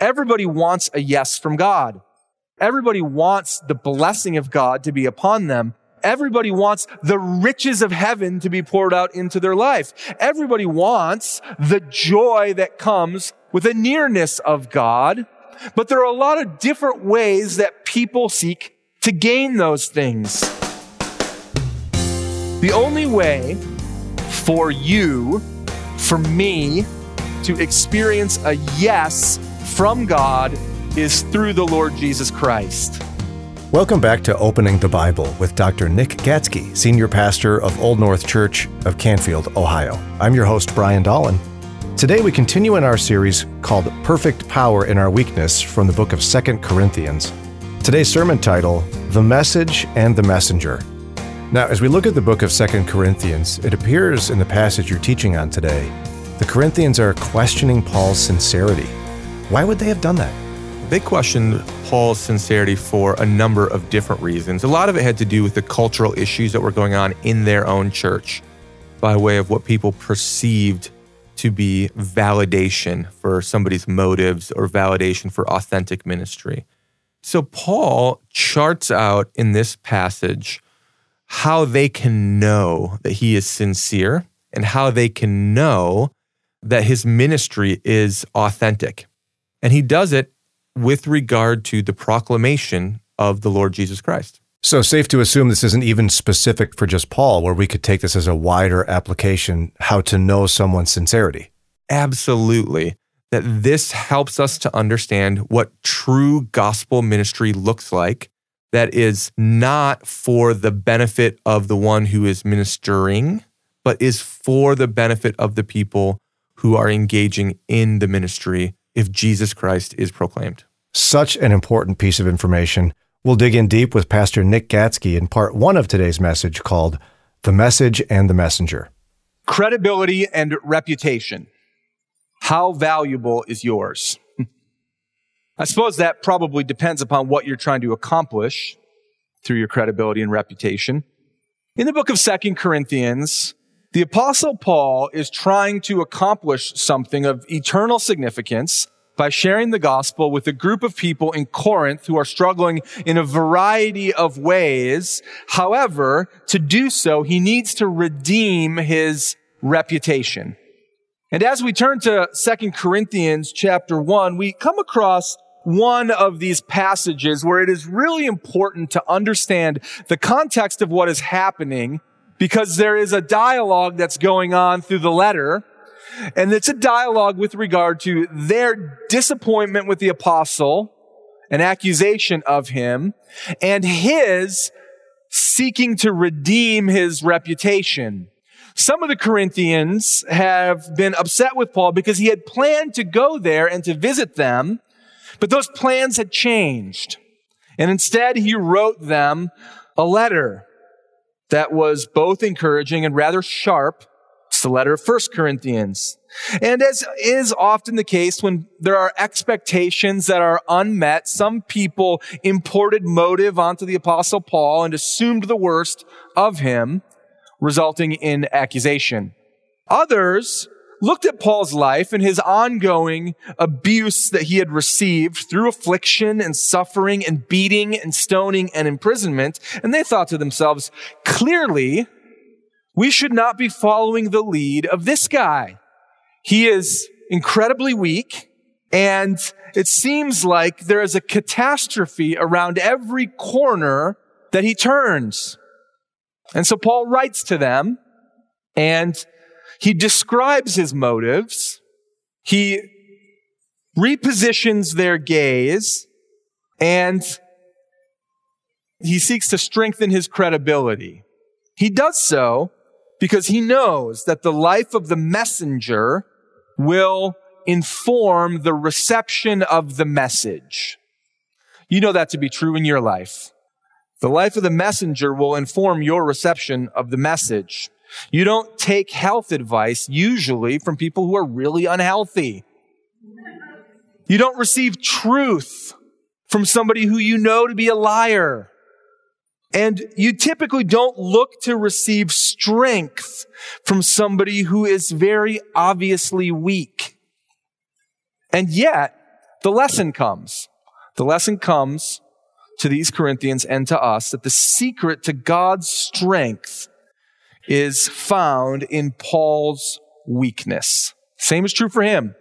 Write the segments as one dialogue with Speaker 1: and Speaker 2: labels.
Speaker 1: Everybody wants a yes from God. Everybody wants the blessing of God to be upon them. Everybody wants the riches of heaven to be poured out into their life. Everybody wants the joy that comes with a nearness of God. But there are a lot of different ways that people seek to gain those things. The only way for you, for me, to experience a yes from God is through the Lord Jesus Christ.
Speaker 2: Welcome back to Opening the Bible with Dr. Nick Gatzke, Senior Pastor of Old North Church of Canfield, Ohio. I'm your host, Brian Dolan. Today we continue in our series called Perfect Power in Our Weakness from the book of 2 Corinthians. Today's sermon title, The Message and the Messenger. Now, as we look at the book of 2 Corinthians, it appears in the passage you're teaching on today, the Corinthians are questioning Paul's sincerity. Why would they have done that?
Speaker 3: They questioned Paul's sincerity for a number of different reasons. A lot of it had to do with the cultural issues that were going on in their own church by way of what people perceived to be validation for somebody's motives or validation for authentic ministry. So Paul charts out in this passage how they can know that he is sincere and how they can know that his ministry is authentic. And he does it with regard to the proclamation of the Lord Jesus Christ.
Speaker 2: So safe to assume this isn't even specific for just Paul, where we could take this as a wider application, how to know someone's sincerity.
Speaker 3: Absolutely. That this helps us to understand what true gospel ministry looks like, that is not for the benefit of the one who is ministering, but is for the benefit of the people who are engaging in the ministry if Jesus Christ is proclaimed.
Speaker 2: Such an important piece of information. We'll dig in deep with Pastor Nick Gatzke in part 1 of today's message called The Message and the Messenger.
Speaker 1: Credibility and reputation. How valuable is yours? I suppose that probably depends upon what you're trying to accomplish through your credibility and reputation. In the book of 2 Corinthians, the Apostle Paul is trying to accomplish something of eternal significance by sharing the gospel with a group of people in Corinth who are struggling in a variety of ways. However, to do so, he needs to redeem his reputation. And as we turn to 2 Corinthians chapter 1, we come across one of these passages where it is really important to understand the context of what is happening, because there is a dialogue that's going on through the letter, and it's a dialogue with regard to their disappointment with the apostle, an accusation of him, and his seeking to redeem his reputation. Some of the Corinthians have been upset with Paul because he had planned to go there and to visit them, but those plans had changed. And instead, he wrote them a letter that was both encouraging and rather sharp. It's the letter of 1 Corinthians. And as is often the case when there are expectations that are unmet, some people imported motive onto the Apostle Paul and assumed the worst of him, resulting in accusation. Others looked at Paul's life and his ongoing abuse that he had received through affliction and suffering and beating and stoning and imprisonment, and they thought to themselves, clearly, we should not be following the lead of this guy. He is incredibly weak, and it seems like there is a catastrophe around every corner that he turns. And so Paul writes to them, and he describes his motives. He repositions their gaze, and he seeks to strengthen his credibility. He does so because he knows that the life of the messenger will inform the reception of the message. You know that to be true in your life. The life of the messenger will inform your reception of the message. You don't take health advice usually from people who are really unhealthy. You don't receive truth from somebody who you know to be a liar. And you typically don't look to receive strength from somebody who is very obviously weak. And yet, the lesson comes. The lesson comes to these Corinthians and to us that the secret to God's strength is found in Paul's weakness. Same is true for him,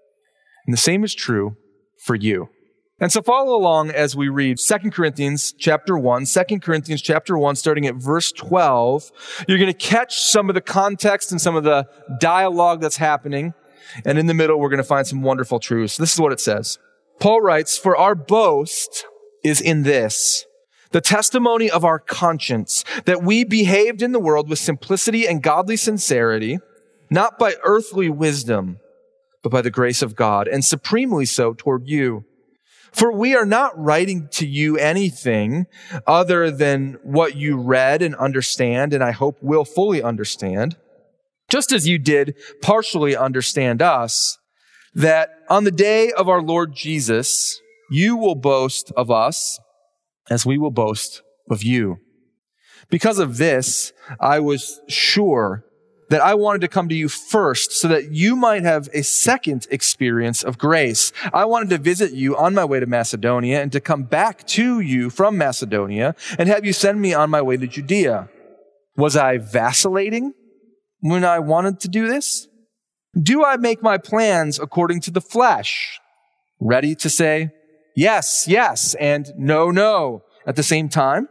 Speaker 1: and the same is true for you. And so follow along as we read 2 Corinthians chapter 1, 2 Corinthians chapter 1, starting at verse 12. You're going to catch some of the context and some of the dialogue that's happening. And in the middle, we're going to find some wonderful truths. This is what it says. Paul writes, "For our boast is in this, the testimony of our conscience, that we behaved in the world with simplicity and godly sincerity, not by earthly wisdom, but by the grace of God, and supremely so toward you. For we are not writing to you anything other than what you read and understand, and I hope will fully understand, just as you did partially understand us, that on the day of our Lord Jesus, you will boast of us as we will boast of you. Because of this, I was sure that I wanted to come to you first so that you might have a second experience of grace. I wanted to visit you on my way to Macedonia and to come back to you from Macedonia and have you send me on my way to Judea. Was I vacillating when I wanted to do this? Do I make my plans according to the flesh, ready to say yes, yes, and no, no at the same time?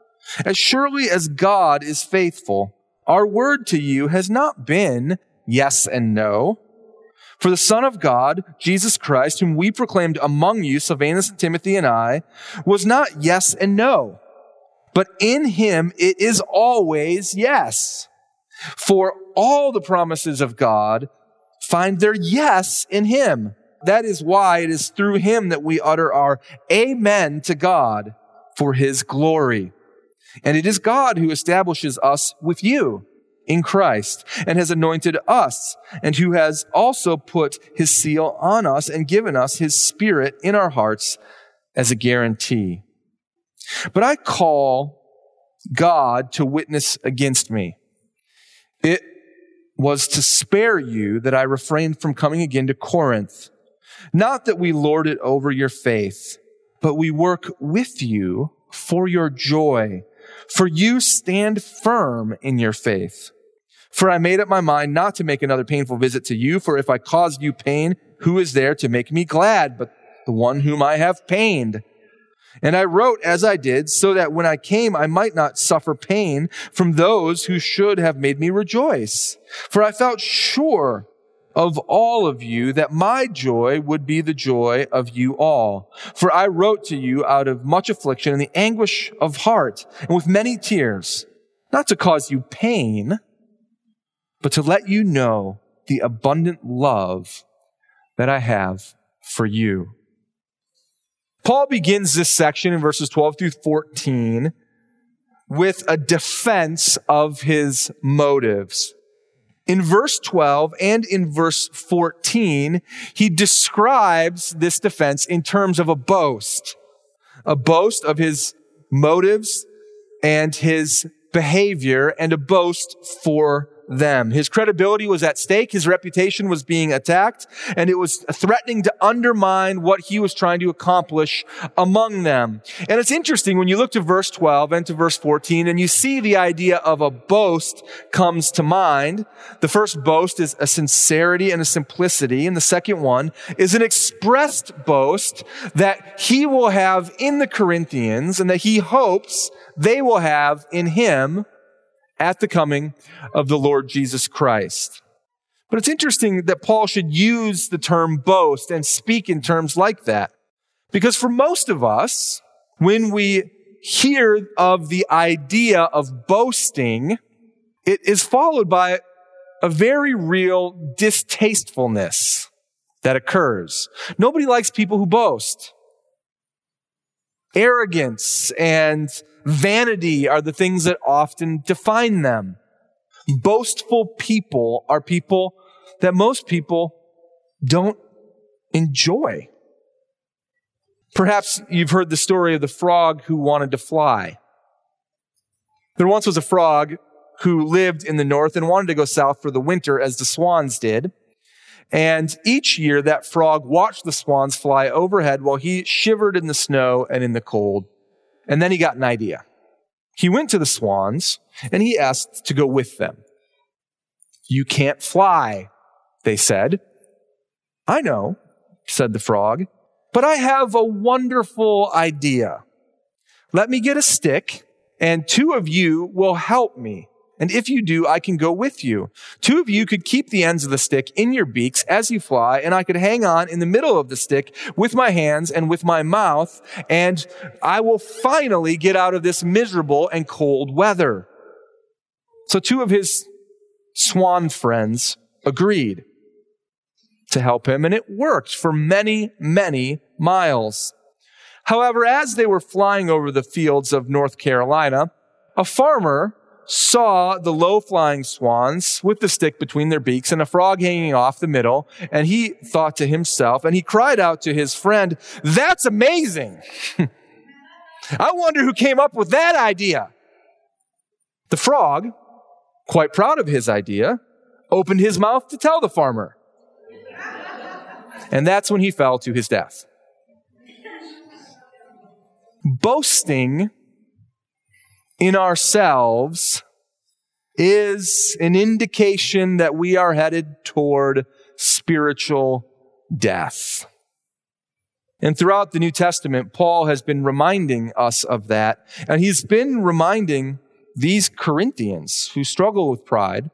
Speaker 1: As surely as God is faithful, our word to you has not been yes and no. For the Son of God, Jesus Christ, whom we proclaimed among you, Silvanus and Timothy and I, was not yes and no, but in him it is always yes. For all the promises of God find their yes in him. That is why it is through him that we utter our amen to God for his glory. And it is God who establishes us with you in Christ and has anointed us, and who has also put his seal on us and given us his Spirit in our hearts as a guarantee. But I call God to witness against me. It was to spare you that I refrained from coming again to Corinth. Not that we lord it over your faith, but we work with you for your joy. For you stand firm in your faith. For I made up my mind not to make another painful visit to you, for if I caused you pain, who is there to make me glad but the one whom I have pained? And I wrote as I did, so that when I came, I might not suffer pain from those who should have made me rejoice. For I felt sure of all of you that my joy would be the joy of you all. For I wrote to you out of much affliction and the anguish of heart and with many tears, not to cause you pain, but to let you know the abundant love that I have for you. Paul begins this section in verses 12 through 14 with a defense of his motives. In verse 12 and in verse 14, he describes this defense in terms of a boast of his motives and his behavior, and a boast for them. His credibility was at stake. His reputation was being attacked, and it was threatening to undermine what he was trying to accomplish among them. And it's interesting when you look to verse 12 and to verse 14, and you see the idea of a boast comes to mind. The first boast is a sincerity and a simplicity, and the second one is an expressed boast that he will have in the Corinthians and that he hopes they will have in him at the coming of the Lord Jesus Christ. But it's interesting that Paul should use the term boast and speak in terms like that. Because for most of us, when we hear of the idea of boasting, it is followed by a very real distastefulness that occurs. Nobody likes people who boast. Arrogance and vanity are the things that often define them. Boastful people are people that most people don't enjoy. Perhaps you've heard the story of the frog who wanted to fly. There once was a frog who lived in the north and wanted to go south for the winter, as the swans did. And each year that frog watched the swans fly overhead while he shivered in the snow and in the cold. And then he got an idea. He went to the swans and he asked to go with them. "You can't fly," they said. "I know," said the frog, "but I have a wonderful idea. Let me get a stick, and 2 of you will help me. And if you do, I can go with you. 2 of you could keep the ends of the stick in your beaks as you fly, and I could hang on in the middle of the stick with my hands and with my mouth, and I will finally get out of this miserable and cold weather." So 2 of his swan friends agreed to help him, and it worked for many, many miles. However, as they were flying over the fields of North Carolina, a farmer saw the low-flying swans with the stick between their beaks and a frog hanging off the middle, and he thought to himself, and he cried out to his friend, "That's amazing! I wonder who came up with that idea." The frog, quite proud of his idea, opened his mouth to tell the farmer. And that's when he fell to his death. Boasting in ourselves is an indication that we are headed toward spiritual death. And throughout the New Testament, Paul has been reminding us of that. And he's been reminding these Corinthians who struggle with pride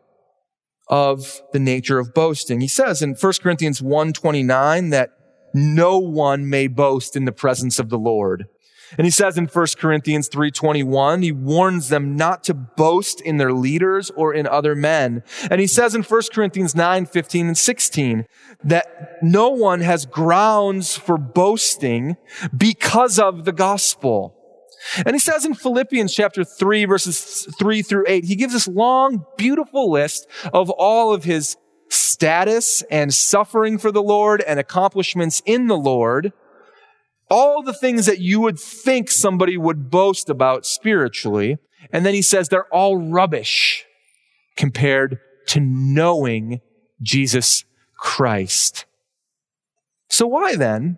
Speaker 1: of the nature of boasting. He says in 1 Corinthians 1:29 that no one may boast in the presence of the Lord. And he says in 1 Corinthians 3:21, he warns them not to boast in their leaders or in other men. And he says in 1 Corinthians 9:15 and 16, that no one has grounds for boasting because of the gospel. And he says in Philippians chapter 3, verses 3 through 8, he gives this long, beautiful list of all of his status and suffering for the Lord and accomplishments in the Lord. All the things that you would think somebody would boast about spiritually. And then he says they're all rubbish compared to knowing Jesus Christ. So why then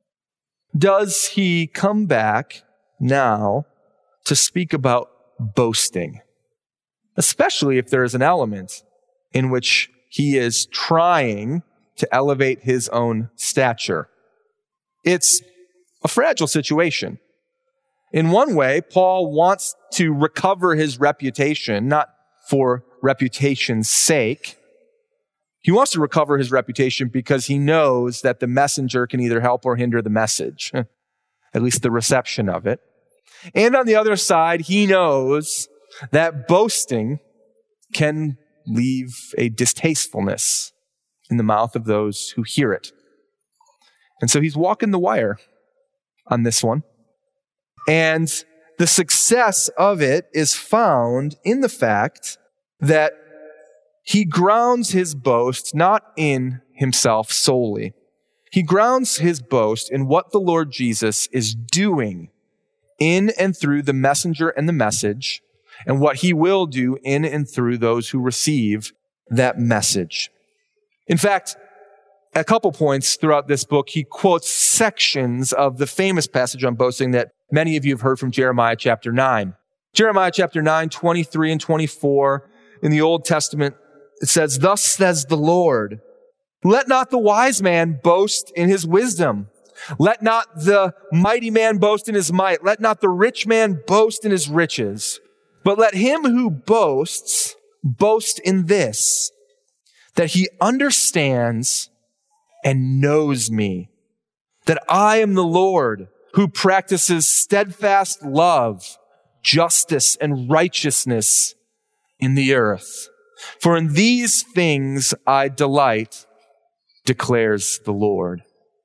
Speaker 1: does he come back now to speak about boasting? Especially if there is an element in which he is trying to elevate his own stature. It's a fragile situation. In one way, Paul wants to recover his reputation, not for reputation's sake. He wants to recover his reputation because he knows that the messenger can either help or hinder the message, at least the reception of it. And on the other side, he knows that boasting can leave a distastefulness in the mouth of those who hear it. And so he's walking the wire on this one. And the success of it is found in the fact that he grounds his boast not in himself solely. He grounds his boast in what the Lord Jesus is doing in and through the messenger and the message, and what he will do in and through those who receive that message. In fact, at a couple points throughout this book, he quotes sections of the famous passage on boasting that many of you have heard from Jeremiah chapter 9. Jeremiah chapter 9, 23 and 24 in the Old Testament, it says, "Thus says the Lord, let not the wise man boast in his wisdom. Let not the mighty man boast in his might. Let not the rich man boast in his riches. But let him who boasts boast in this, that he understands and knows me, that I am the Lord who practices steadfast love, justice, and righteousness in the earth. For in these things I delight, declares the Lord."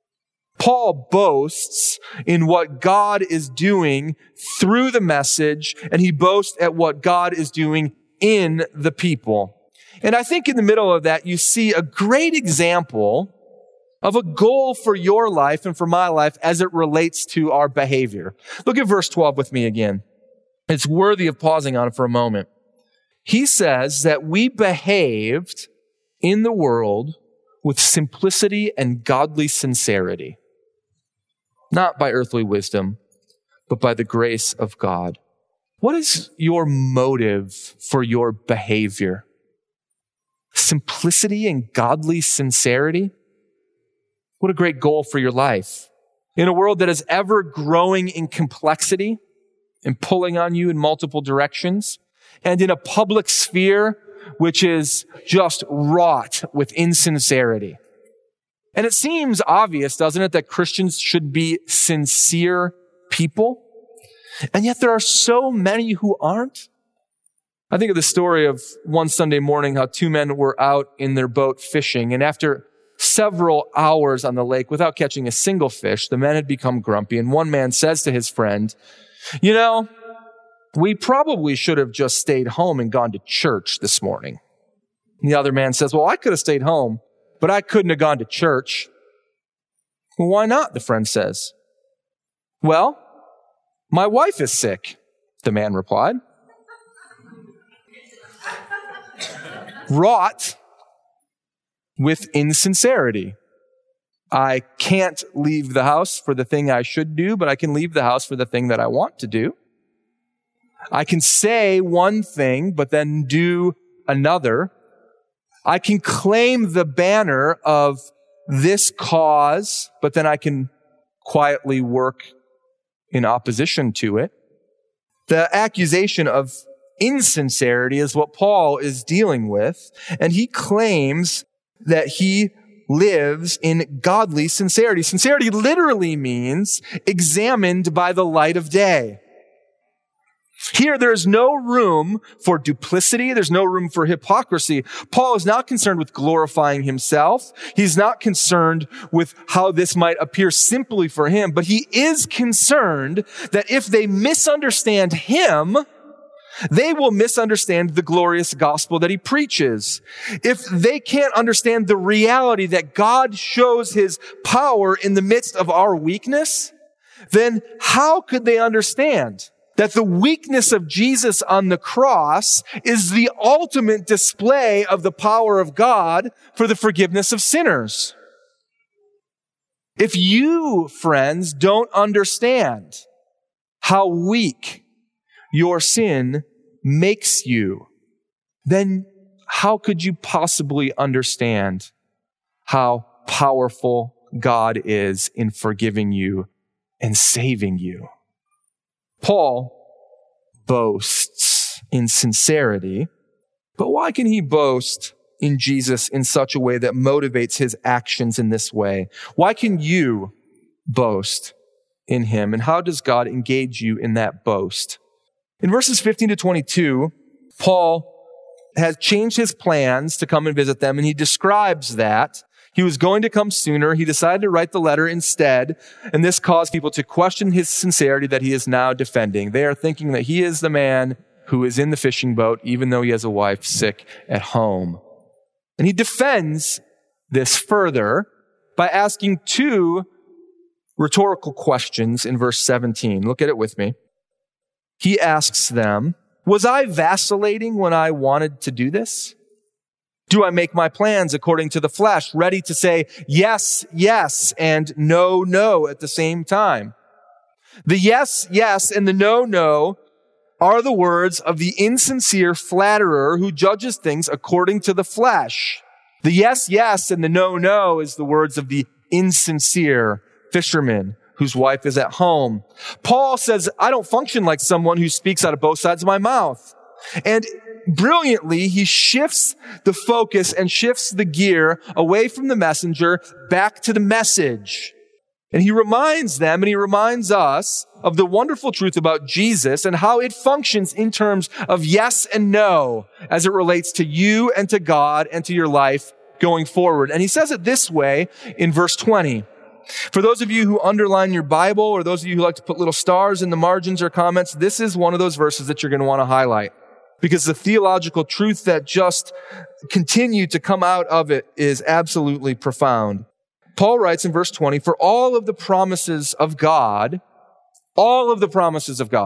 Speaker 1: Paul boasts in what God is doing through the message, and he boasts at what God is doing in the people. And I think in the middle of that, you see a great example of a goal for your life and for my life as it relates to our behavior. Look at verse 12 with me again. It's worthy of pausing on it for a moment. He says that we behaved in the world with simplicity and godly sincerity, not by earthly wisdom, but by the grace of God. What is your motive for your behavior? Simplicity and godly sincerity? What a great goal for your life. In a world that is ever growing in complexity and pulling on you in multiple directions, and in a public sphere which is just wrought with insincerity. And it seems obvious, doesn't it, that Christians should be sincere people? And yet there are so many who aren't. I think of the story of one Sunday morning, how two men were out in their boat fishing, and after several hours on the lake without catching a single fish, the men had become grumpy, and one man says to his friend, "You know, we probably should have just stayed home and gone to church this morning." And the other man says, "Well, I could have stayed home, but I couldn't have gone to church." "Well, why not?" the friend says. "Well, my wife is sick," the man replied. Wrought with insincerity. I can't leave the house for the thing I should do, but I can leave the house for the thing that I want to do. I can say one thing, but then do another. I can claim the banner of this cause, but then I can quietly work in opposition to it. The accusation of insincerity is what Paul is dealing with, and he claims that he lives in godly sincerity. Sincerity literally means examined by the light of day. Here, there is no room for duplicity. There's no room for hypocrisy. Paul is not concerned with glorifying himself. He's not concerned with how this might appear simply for him, but he is concerned that if they misunderstand him, they will misunderstand the glorious gospel that he preaches. If they can't understand the reality that God shows his power in the midst of our weakness, then how could they understand that the weakness of Jesus on the cross is the ultimate display of the power of God for the forgiveness of sinners? If you, friends, don't understand how weak your sin makes you, then how could you possibly understand how powerful God is in forgiving you and saving you? Paul boasts in sincerity, but why can he boast in Jesus in such a way that motivates his actions in this way? Why can you boast in him? And how does God engage you in that boast? In verses 15 to 22, Paul has changed his plans to come and visit them, and he describes that. He was going to come sooner. He decided to write the letter instead, and this caused people to question his sincerity that he is now defending. They are thinking that he is the man who is in the fishing boat, even though he has a wife sick at home. And he defends this further by asking two rhetorical questions in verse 17. Look at it with me. He asks them, "Was I vacillating when I wanted to do this? Do I make my plans according to the flesh, ready to say yes, yes, and no, no at the same time?" The yes, yes, and the no, no are the words of the insincere flatterer who judges things according to the flesh. The yes, yes, and the no, no is the words of the insincere fisherman whose wife is at home. Paul says, I don't function like someone who speaks out of both sides of my mouth. And brilliantly, he shifts the focus and shifts the gear away from the messenger back to the message. And he reminds them and he reminds us of the wonderful truth about Jesus and how it functions in terms of yes and no as it relates to you and to God and to your life going forward. And he says it this way in verse 20. For those of you who underline your Bible or those of you who like to put little stars in the margins or comments, this is one of those verses that you're going to want to highlight, because the theological truth that just continue to come out of it is absolutely profound. Paul writes in verse 20, for all of the promises of God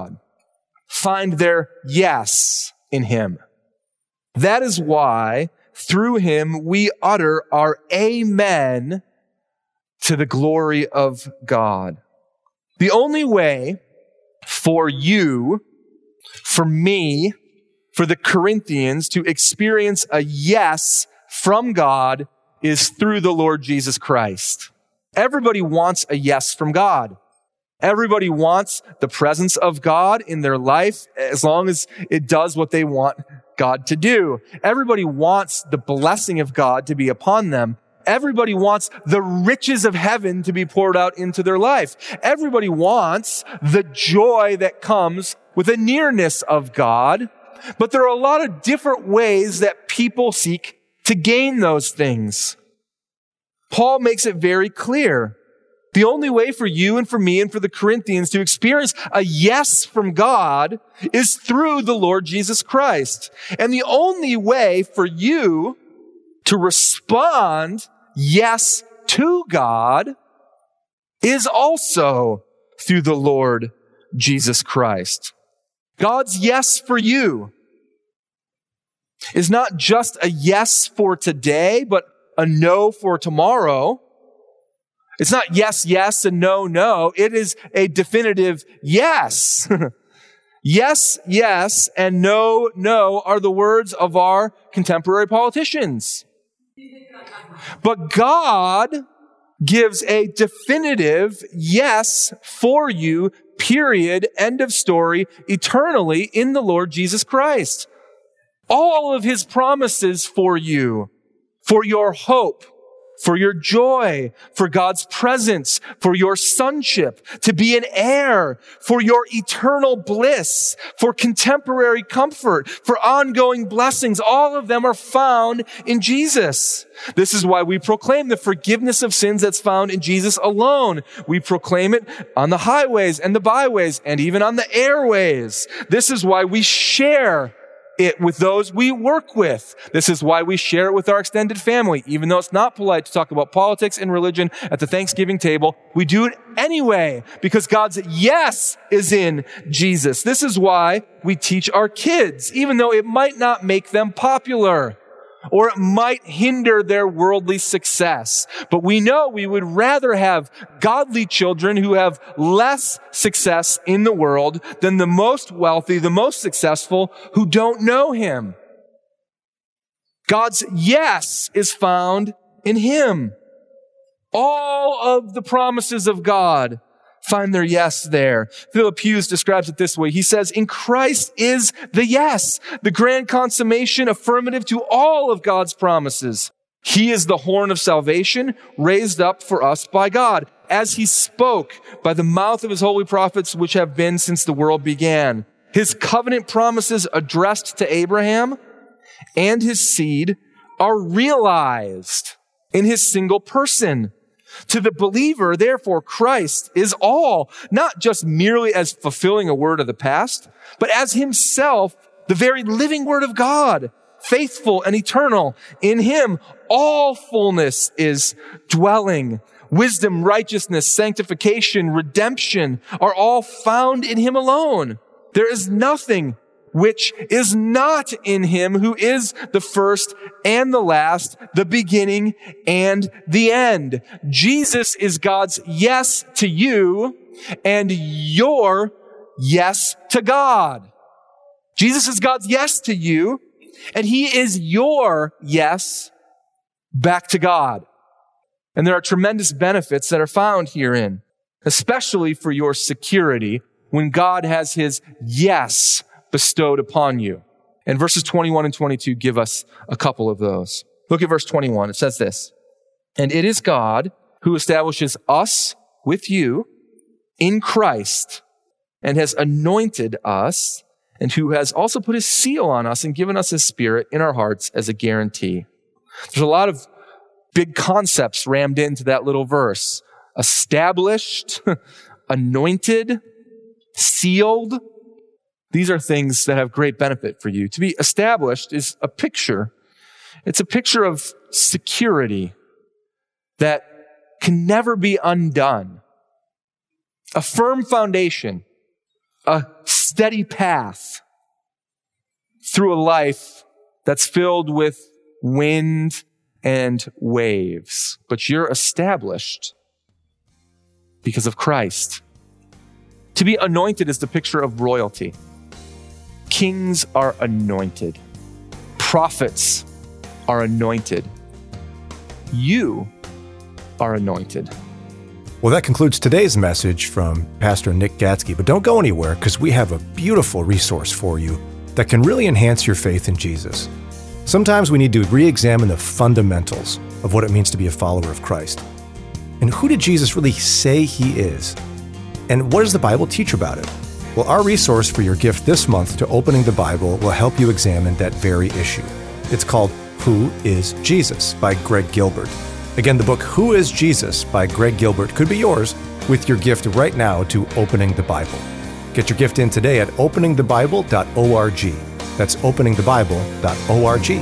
Speaker 1: find their yes in him. That is why through him, we utter our amen to the glory of God. The only way for you, for me, for the Corinthians to experience a yes from God is through the Lord Jesus Christ. Everybody wants a yes from God. Everybody wants the presence of God in their life as long as it does what they want God to do. Everybody wants the blessing of God to be upon them. Everybody wants the riches of heaven to be poured out into their life. Everybody wants the joy that comes with a nearness of God. But there are a lot of different ways that people seek to gain those things. Paul makes it very clear. The only way for you and for me and for the Corinthians to experience a yes from God is through the Lord Jesus Christ. And the only way for you to respond yes to God is also through the Lord Jesus Christ. God's yes for you is not just a yes for today, but a no for tomorrow. It's not yes, yes, and no, no. It is a definitive yes. Yes, yes, and no, no are the words of our contemporary politicians. But God gives a definitive yes for you, period, end of story, eternally in the Lord Jesus Christ. All of his promises for you, for your hope, for your joy, for God's presence, for your sonship, to be an heir, for your eternal bliss, for contemporary comfort, for ongoing blessings. All of them are found in Jesus. This is why we proclaim the forgiveness of sins that's found in Jesus alone. We proclaim it on the highways and the byways and even on the airways. This is why we share it with those we work with. This is why we share it with our extended family. Even though it's not polite to talk about politics and religion at the Thanksgiving table, we do it anyway because God's yes is in Jesus. This is why we teach our kids, even though it might not make them popular or it might hinder their worldly success. But we know we would rather have godly children who have less success in the world than the most wealthy, the most successful who don't know him. God's yes is found in him. All of the promises of God find their yes there. Philip Hughes describes it this way. He says, in Christ is the yes, the grand consummation affirmative to all of God's promises. He is the horn of salvation raised up for us by God, as he spoke by the mouth of his holy prophets, which have been since the world began. His covenant promises addressed to Abraham and his seed are realized in his single person. To the believer, therefore, Christ is all, not just merely as fulfilling a word of the past, but as himself, the very living word of God, faithful and eternal. In him, all fullness is dwelling. Wisdom, righteousness, sanctification, redemption are all found in him alone. There is nothing which is not in him who is the first and the last, the beginning and the end. Jesus is God's yes to you and your yes to God. Jesus is God's yes to you and he is your yes back to God. And there are tremendous benefits that are found herein, especially for your security when God has his yes bestowed upon you. And verses 21 and 22 give us a couple of those. Look at verse 21. It says this, and it is God who establishes us with you in Christ and has anointed us and who has also put his seal on us and given us his spirit in our hearts as a guarantee. There's a lot of big concepts rammed into that little verse. Established, anointed, sealed. These are things that have great benefit for you. To be established is a picture. It's a picture of security that can never be undone. A firm foundation, a steady path through a life that's filled with wind and waves, but you're established because of Christ. To be anointed is the picture of royalty. Kings are anointed. Prophets are anointed. You are anointed.
Speaker 2: Well, that concludes today's message from Pastor Nick Gatzke, but don't go anywhere because we have a beautiful resource for you that can really enhance your faith in Jesus. Sometimes we need to re-examine the fundamentals of what it means to be a follower of Christ. And who did Jesus really say he is? And what does the Bible teach about it? Well, our resource for your gift this month to Opening the Bible will help you examine that very issue. It's called Who is Jesus by Greg Gilbert. Again, the book Who is Jesus by Greg Gilbert could be yours with your gift right now to Opening the Bible. Get your gift in today at openingthebible.org. That's openingthebible.org.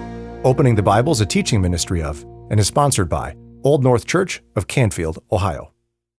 Speaker 2: Opening the Bible is a teaching ministry of and is sponsored by Old North Church of Canfield, Ohio.